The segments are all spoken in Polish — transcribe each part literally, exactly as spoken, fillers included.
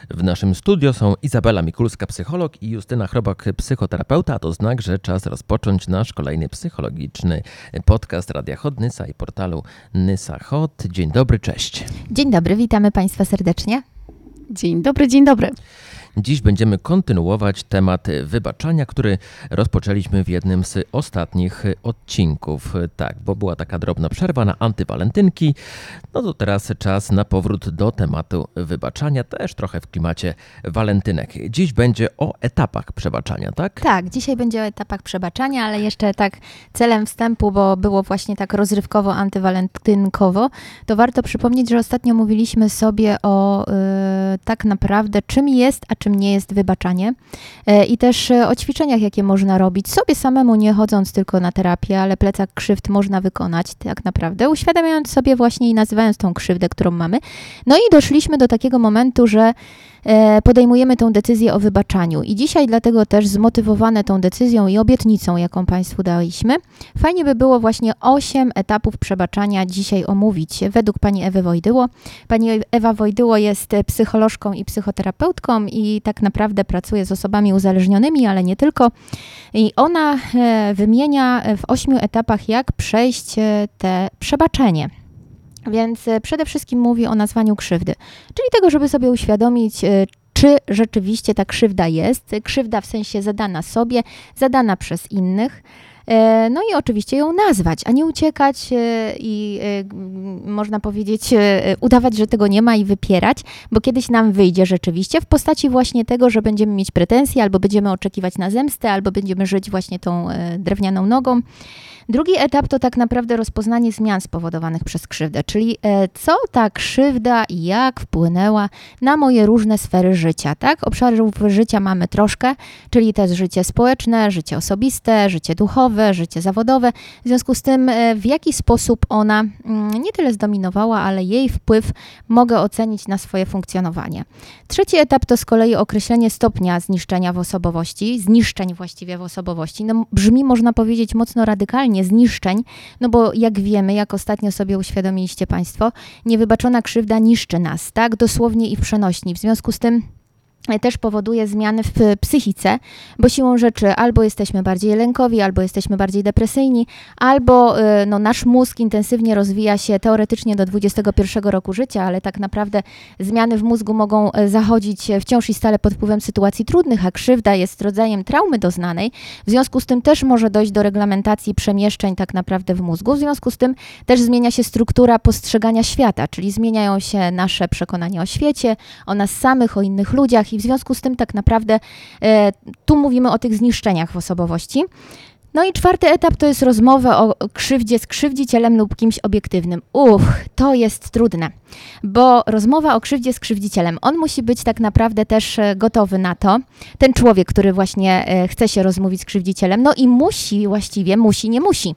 W naszym studio są Izabela Mikulska, psycholog i Justyna Chrobak, psychoterapeuta. To znak, że czas rozpocząć nasz kolejny psychologiczny podcast Radia Hot Nysa i portalu Nysa Hot. Dzień dobry, cześć. Dzień dobry, witamy Państwa serdecznie. Dzień dobry, dzień dobry. Dziś będziemy kontynuować temat wybaczania, który rozpoczęliśmy w jednym z ostatnich odcinków. Tak, bo była taka drobna przerwa na antywalentynki. No to teraz czas na powrót do tematu wybaczania, też trochę w klimacie walentynek. Dziś będzie o etapach przebaczania, tak? Tak, dzisiaj będzie o etapach przebaczania, ale jeszcze tak celem wstępu, bo było właśnie tak rozrywkowo, antywalentynkowo, to warto przypomnieć, że ostatnio mówiliśmy sobie o yy, tak naprawdę czym jest, a czym nie jest wybaczanie i też o ćwiczeniach, jakie można robić sobie samemu, nie chodząc tylko na terapię, ale plecak krzywd można wykonać tak naprawdę, uświadamiając sobie właśnie i nazywając tą krzywdę, którą mamy. No i doszliśmy do takiego momentu, że podejmujemy tą decyzję o wybaczaniu i dzisiaj dlatego też zmotywowane tą decyzją i obietnicą, jaką Państwu daliśmy, fajnie by było właśnie osiem etapów przebaczania dzisiaj omówić według pani Ewy Wojdyło. Pani Ewa Wojdyło jest psycholożką i psychoterapeutką i tak naprawdę pracuje z osobami uzależnionymi, ale nie tylko. I ona wymienia w ośmiu etapach, jak przejść te przebaczenie. Więc przede wszystkim mówi o nazwaniu krzywdy, czyli tego, żeby sobie uświadomić, czy rzeczywiście ta krzywda jest, krzywda w sensie zadana sobie, zadana przez innych. No i oczywiście ją nazwać, a nie uciekać i można powiedzieć udawać, że tego nie ma i wypierać, bo kiedyś nam wyjdzie rzeczywiście w postaci właśnie tego, że będziemy mieć pretensje, albo będziemy oczekiwać na zemstę, albo będziemy żyć właśnie tą drewnianą nogą. Drugi etap to tak naprawdę rozpoznanie zmian spowodowanych przez krzywdę, czyli co ta krzywda i jak wpłynęła na moje różne sfery życia, tak? Obszarów życia mamy troszkę, czyli to jest życie społeczne, życie osobiste, życie duchowe, życie zawodowe. W związku z tym, w jaki sposób ona nie tyle zdominowała, ale jej wpływ mogę ocenić na swoje funkcjonowanie. Trzeci etap to z kolei określenie stopnia zniszczenia w osobowości, zniszczeń właściwie w osobowości. No, brzmi, można powiedzieć, mocno radykalnie, zniszczeń, no bo jak wiemy, jak ostatnio sobie uświadomiliście Państwo, niewybaczona krzywda niszczy nas, tak, dosłownie i w przenośni. W związku z tym też powoduje zmiany w psychice, bo siłą rzeczy albo jesteśmy bardziej lękowi, albo jesteśmy bardziej depresyjni, albo no, nasz mózg intensywnie rozwija się teoretycznie do dwudziestego pierwszego roku życia, ale tak naprawdę zmiany w mózgu mogą zachodzić wciąż i stale pod wpływem sytuacji trudnych, a krzywda jest rodzajem traumy doznanej. W związku z tym też może dojść do reglamentacji przemieszczeń tak naprawdę w mózgu. W związku z tym też zmienia się struktura postrzegania świata, czyli zmieniają się nasze przekonania o świecie, o nas samych, o innych ludziach. I w związku z tym tak naprawdę e, tu mówimy o tych zniszczeniach w osobowości. No i czwarty etap to jest rozmowa o krzywdzie z krzywdzicielem lub kimś obiektywnym. Uch, to jest trudne, bo rozmowa o krzywdzie z krzywdzicielem, on musi być tak naprawdę też gotowy na to, ten człowiek, który właśnie chce się rozmówić z krzywdzicielem, no i musi właściwie, musi, nie musi,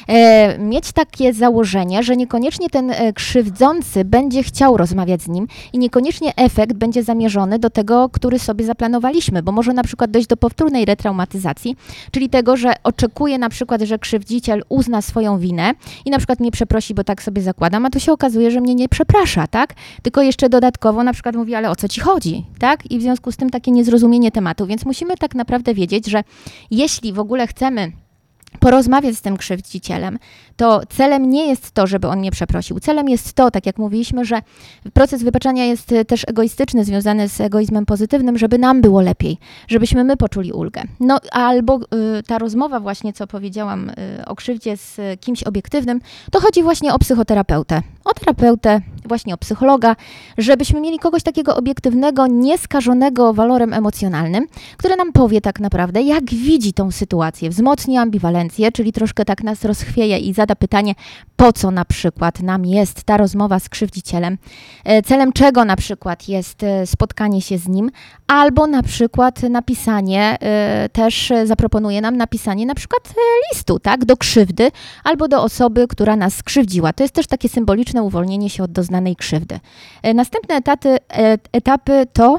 e, mieć takie założenie, że niekoniecznie ten krzywdzący będzie chciał rozmawiać z nim i niekoniecznie efekt będzie zamierzony do tego, który sobie zaplanowaliśmy, bo może na przykład dojść do powtórnej retraumatyzacji, czyli tego, że oczekuje na przykład, że krzywdziciel uzna swoją winę i na przykład mnie przeprosi, bo tak sobie zakładam, a tu się okazuje, że mnie nie przeprasza, tak? Tylko jeszcze dodatkowo na przykład mówi, ale o co ci chodzi, tak? I w związku z tym takie niezrozumienie tematu, więc musimy tak naprawdę wiedzieć, że jeśli w ogóle chcemy porozmawiać z tym krzywdzicielem, to celem nie jest to, żeby on mnie przeprosił. Celem jest to, tak jak mówiliśmy, że proces wybaczania jest też egoistyczny, związany z egoizmem pozytywnym, żeby nam było lepiej, żebyśmy my poczuli ulgę. No albo y, ta rozmowa właśnie, co powiedziałam y, o krzywdzie z kimś obiektywnym, to chodzi właśnie o psychoterapeutę. O terapeutę, właśnie o psychologa, żebyśmy mieli kogoś takiego obiektywnego, nieskażonego walorem emocjonalnym, który nam powie tak naprawdę, jak widzi tą sytuację, wzmocni ambiwalencję, czyli troszkę tak nas rozchwieje i zada pytanie, po co na przykład nam jest ta rozmowa z krzywdzicielem, celem czego na przykład jest spotkanie się z nim, albo na przykład napisanie, też zaproponuje nam napisanie na przykład listu, tak, do krzywdy, albo do osoby, która nas skrzywdziła. To jest też takie symboliczne uwolnienie się od doznanej krzywdy. Następne etapy, etapy to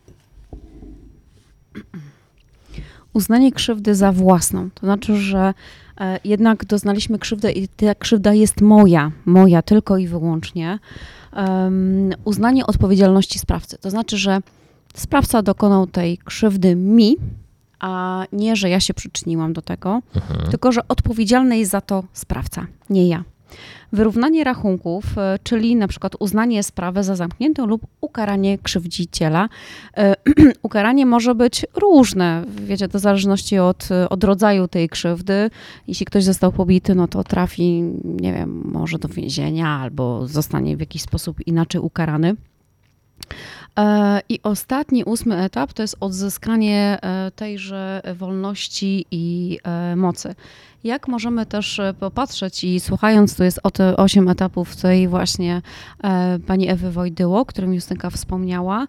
uznanie krzywdy za własną. To znaczy, że jednak doznaliśmy krzywdę i ta krzywda jest moja, moja tylko i wyłącznie. Um, uznanie odpowiedzialności sprawcy. To znaczy, że sprawca dokonał tej krzywdy mi, a nie, że ja się przyczyniłam do tego, mhm. tylko że odpowiedzialny jest za to sprawca, nie ja. Wyrównanie rachunków, czyli na przykład uznanie sprawy za zamkniętą lub ukaranie krzywdziciela. Ukaranie może być różne, wiecie, to w zależności od, od rodzaju tej krzywdy. Jeśli ktoś został pobity, no to trafi, nie wiem, może do więzienia albo zostanie w jakiś sposób inaczej ukarany. I ostatni, ósmy etap to jest odzyskanie tejże wolności i mocy. Jak możemy też popatrzeć i słuchając, tu jest o te osiem etapów tej właśnie pani Ewy Wojdyło, o którym Justynka wspomniała,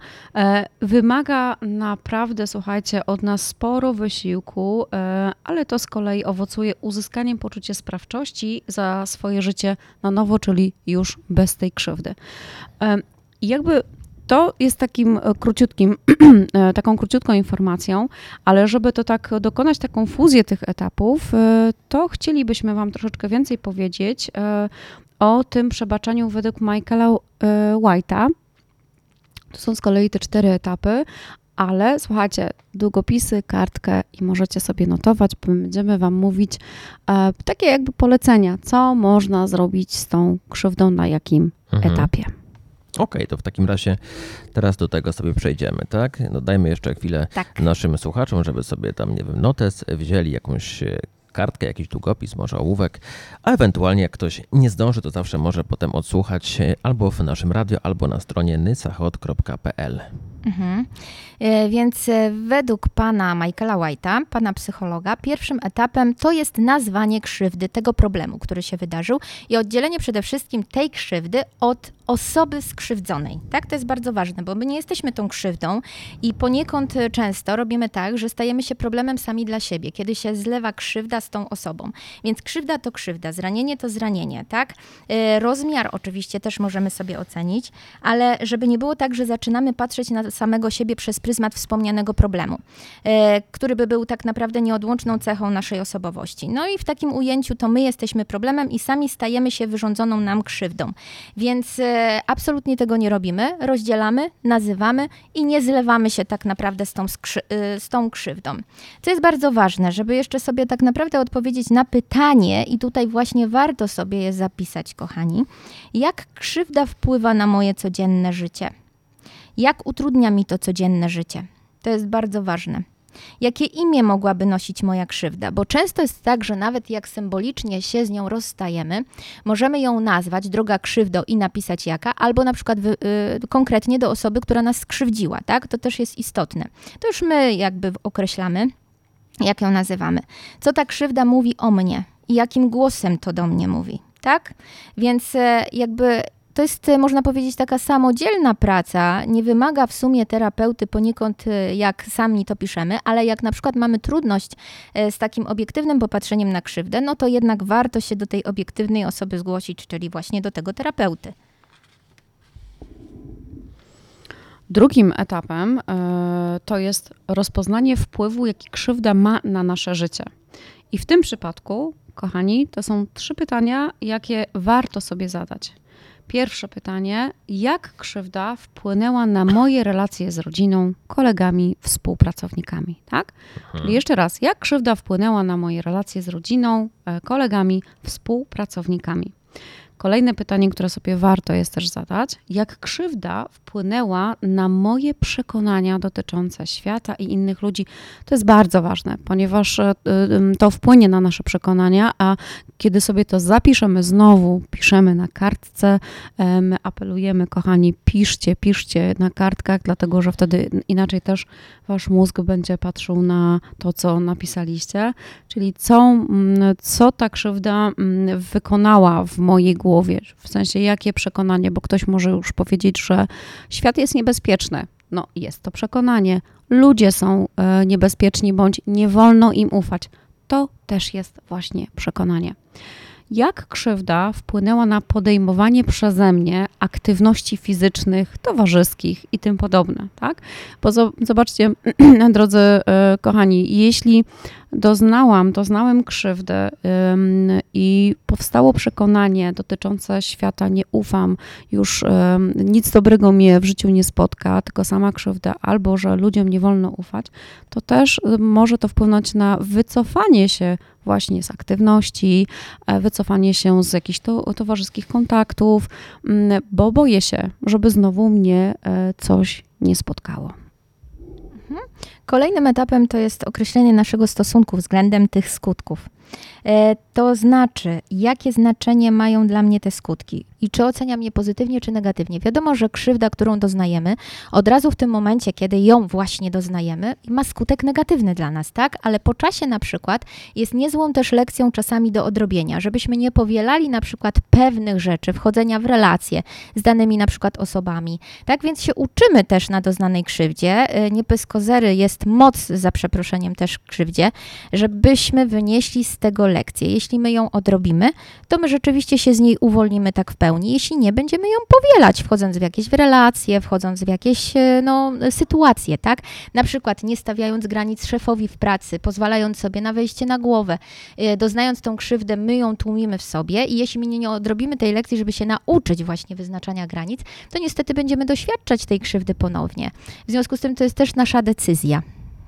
wymaga naprawdę, słuchajcie, od nas sporo wysiłku, ale to z kolei owocuje uzyskaniem poczucia sprawczości za swoje życie na nowo, czyli już bez tej krzywdy. I jakby to jest takim króciutkim, taką króciutką informacją, ale żeby to tak dokonać taką fuzję tych etapów, to chcielibyśmy wam troszeczkę więcej powiedzieć o tym przebaczeniu według Michaela White'a. To są z kolei te cztery etapy, ale słuchajcie, długopisy, kartkę i możecie sobie notować, bo będziemy wam mówić takie jakby polecenia, co można zrobić z tą krzywdą, na jakim mhm. etapie. Okej, okay, to w takim razie teraz do tego sobie przejdziemy, tak? No dajmy jeszcze chwilę tak. naszym słuchaczom, żeby sobie tam, nie wiem, notes wzięli, jakąś kartkę, jakiś długopis, może ołówek, a ewentualnie jak ktoś nie zdąży, to zawsze może potem odsłuchać albo w naszym radio, albo na stronie nysachod kropka p l. Mhm. Więc według pana Michaela White'a, pana psychologa, pierwszym etapem to jest nazwanie krzywdy, tego problemu, który się wydarzył i oddzielenie przede wszystkim tej krzywdy od osoby skrzywdzonej. Tak, to jest bardzo ważne, bo my nie jesteśmy tą krzywdą i poniekąd często robimy tak, że stajemy się problemem sami dla siebie, kiedy się zlewa krzywda z tą osobą. Więc krzywda to krzywda, zranienie to zranienie, tak? Rozmiar oczywiście też możemy sobie ocenić, ale żeby nie było tak, że zaczynamy patrzeć na samego siebie przez pryzmat wspomnianego problemu, który by był tak naprawdę nieodłączną cechą naszej osobowości. No i w takim ujęciu to my jesteśmy problemem i sami stajemy się wyrządzoną nam krzywdą. Więc absolutnie tego nie robimy, rozdzielamy, nazywamy i nie zlewamy się tak naprawdę z tą, skrzy- z tą krzywdą. Co jest bardzo ważne, żeby jeszcze sobie tak naprawdę odpowiedzieć na pytanie i tutaj właśnie warto sobie je zapisać, kochani, jak krzywda wpływa na moje codzienne życie? Jak utrudnia mi to codzienne życie? To jest bardzo ważne. Jakie imię mogłaby nosić moja krzywda? Bo często jest tak, że nawet jak symbolicznie się z nią rozstajemy, możemy ją nazwać droga krzywdo i napisać jaka, albo na przykład wy, y, konkretnie do osoby, która nas skrzywdziła, tak? To też jest istotne. To już my jakby określamy, jak ją nazywamy. Co ta krzywda mówi o mnie i jakim głosem to do mnie mówi, tak? Więc y, jakby... To jest, można powiedzieć, taka samodzielna praca, nie wymaga w sumie terapeuty poniekąd, jak sami to piszemy, ale jak na przykład mamy trudność z takim obiektywnym popatrzeniem na krzywdę, no to jednak warto się do tej obiektywnej osoby zgłosić, czyli właśnie do tego terapeuty. Drugim etapem y, to jest rozpoznanie wpływu, jaki krzywda ma na nasze życie. I w tym przypadku, kochani, to są trzy pytania, jakie warto sobie zadać. Pierwsze pytanie, jak krzywda wpłynęła na moje relacje z rodziną, kolegami, współpracownikami, tak? Mhm. Czyli jeszcze raz, jak krzywda wpłynęła na moje relacje z rodziną, kolegami, współpracownikami? Kolejne pytanie, które sobie warto jest też zadać, jak krzywda wpłynęła na moje przekonania dotyczące świata i innych ludzi. To jest bardzo ważne, ponieważ to wpłynie na nasze przekonania, a kiedy sobie to zapiszemy znowu, piszemy na kartce, my apelujemy, kochani, piszcie, piszcie na kartkach, dlatego że wtedy inaczej też wasz mózg będzie patrzył na to, co napisaliście, czyli co, co ta krzywda wykonała w mojej głowie. W sensie, jakie przekonanie, bo ktoś może już powiedzieć, że świat jest niebezpieczny. No, jest to przekonanie. Ludzie są e, niebezpieczni, bądź nie wolno im ufać. To też jest właśnie przekonanie. jak krzywda wpłynęła na podejmowanie przeze mnie aktywności fizycznych, towarzyskich i tym podobne, tak? Bo zobaczcie, drodzy e, kochani, jeśli doznałam, doznałem krzywdy ym, i powstało przekonanie dotyczące świata, nie ufam, już ym, nic dobrego mnie w życiu nie spotka, tylko sama krzywda, albo że ludziom nie wolno ufać, to też y, może to wpłynąć na wycofanie się właśnie z aktywności, e, wycofanie się z jakichś to, towarzyskich kontaktów, ym, bo boję się, żeby znowu mnie e, coś nie spotkało. Kolejnym etapem to jest określenie naszego stosunku względem tych skutków. To znaczy, jakie znaczenie mają dla mnie te skutki i czy oceniam je pozytywnie, czy negatywnie. Wiadomo, że krzywda, którą doznajemy, od razu w tym momencie, kiedy ją właśnie doznajemy, ma skutek negatywny dla nas, tak? Ale po czasie na przykład jest niezłą też lekcją czasami do odrobienia, żebyśmy nie powielali na przykład pewnych rzeczy, wchodzenia w relacje z danymi na przykład osobami. Tak więc się uczymy też na doznanej krzywdzie. Nie bez kozery jest moc, za przeproszeniem, też krzywdzie, żebyśmy wynieśli z tego lekcję. Jeśli my ją odrobimy, to my rzeczywiście się z niej uwolnimy tak w pełni. Jeśli nie, będziemy ją powielać, wchodząc w jakieś relacje, wchodząc w jakieś no, sytuacje, tak? Na przykład nie stawiając granic szefowi w pracy, pozwalając sobie na wejście na głowę, doznając tą krzywdę, my ją tłumimy w sobie i jeśli my nie odrobimy tej lekcji, żeby się nauczyć właśnie wyznaczania granic, to niestety będziemy doświadczać tej krzywdy ponownie. W związku z tym to jest też nasza decyzja.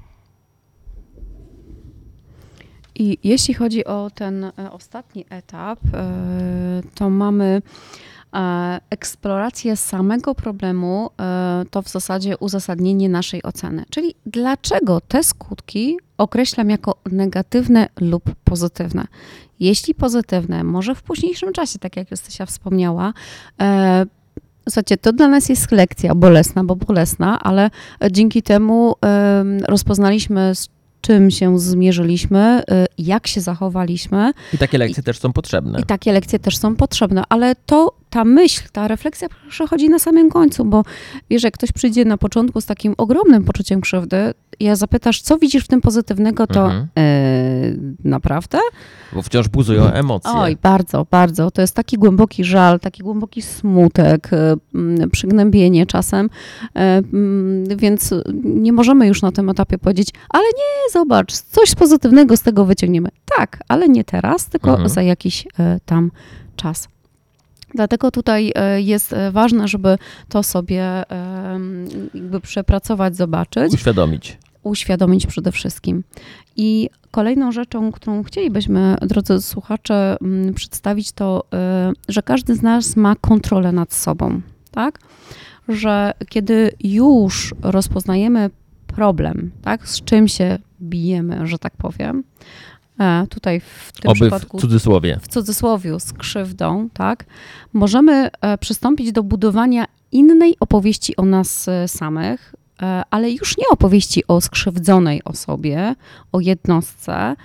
I jeśli chodzi o ten ostatni etap, to mamy eksplorację samego problemu, to w zasadzie uzasadnienie naszej oceny. Czyli dlaczego te skutki określam jako negatywne lub pozytywne. Jeśli pozytywne, może w późniejszym czasie, tak jak Justysia wspomniała, słuchajcie, to dla nas jest lekcja bolesna, bo bolesna, ale dzięki temu rozpoznaliśmy, z czym się zmierzyliśmy, jak się zachowaliśmy. I takie lekcje I, też są potrzebne. I takie lekcje też są potrzebne, ale to ta myśl, ta refleksja przychodzi na samym końcu, bo wiesz, jak ktoś przyjdzie na początku z takim ogromnym poczuciem krzywdy, ja zapytasz, co widzisz w tym pozytywnego, to mhm. yy, naprawdę? Bo wciąż buzują emocje. Oj, bardzo, bardzo. To jest taki głęboki żal, taki głęboki smutek, yy, przygnębienie czasem, yy, więc nie możemy już na tym etapie powiedzieć, ale nie, zobacz, coś pozytywnego z tego wyciągniemy. Tak, ale nie teraz, tylko mhm. za jakiś yy, tam czas. Dlatego tutaj jest ważne, żeby to sobie jakby przepracować, zobaczyć. Uświadomić. Uświadomić przede wszystkim. I kolejną rzeczą, którą chcielibyśmy, drodzy słuchacze, przedstawić, to, że każdy z nas ma kontrolę nad sobą, tak? Że kiedy już rozpoznajemy problem, tak? Z czym się bijemy, że tak powiem, tutaj w tym Oby przypadku, w cudzysłowie. W cudzysłowiu, z krzywdą, tak? Możemy przystąpić do budowania innej opowieści o nas samych, ale już nie opowieści o skrzywdzonej osobie, o jednostce,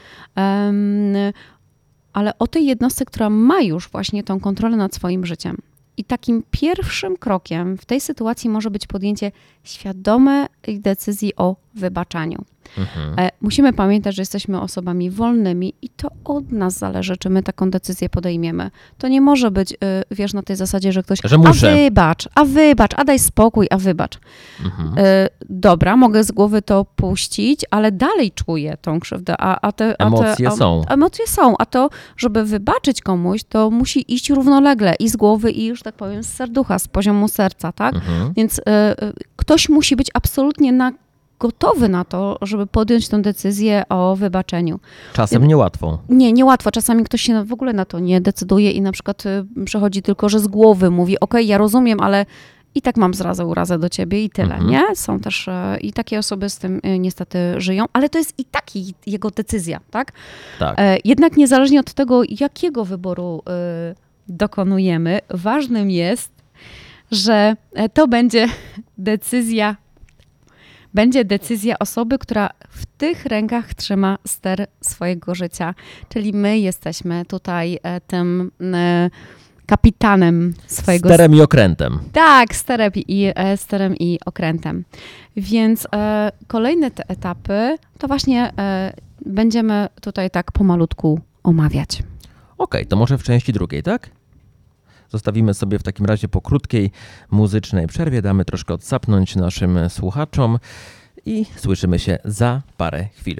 ale o tej jednostce, która ma już właśnie tą kontrolę nad swoim życiem. I takim pierwszym krokiem w tej sytuacji może być podjęcie świadomej decyzji o wybaczaniu. Mhm. Musimy pamiętać, że jesteśmy osobami wolnymi i to od nas zależy, czy my taką decyzję podejmiemy. To nie może być, wiesz, na tej zasadzie, że ktoś, że muszę. a wybacz, a wybacz, a daj spokój, a wybacz. Mhm. Dobra, mogę z głowy to puścić, ale dalej czuję tą krzywdę. A, a te, emocje a te, a, są. Emocje są, a to, żeby wybaczyć komuś, to musi iść równolegle i z głowy, i już tak powiem z serducha, z poziomu serca, tak? Mhm. Więc y, y, ktoś musi być absolutnie na gotowy na to, żeby podjąć tę decyzję o wybaczeniu. Czasem niełatwo. Nie, niełatwo. Czasami ktoś się w ogóle na to nie decyduje i na przykład przechodzi tylko, że z głowy mówi, okej, ja rozumiem, ale i tak mam zrazę urazę do ciebie i tyle, mhm. nie? Są też i takie osoby z tym niestety żyją, ale to jest i taki jego decyzja, tak? Tak. Jednak niezależnie od tego, jakiego wyboru dokonujemy, ważnym jest, że to będzie decyzja Będzie decyzja osoby, która w tych rękach trzyma ster swojego życia. Czyli my jesteśmy tutaj tym kapitanem swojego... Sterem i okrętem. Tak, sterem i, sterem i okrętem. Więc e, kolejne te etapy to właśnie e, będziemy tutaj tak pomalutku omawiać. Okej, to może w części drugiej, tak? Zostawimy sobie w takim razie po krótkiej muzycznej przerwie, damy troszkę odsapnąć naszym słuchaczom i słyszymy się za parę chwil.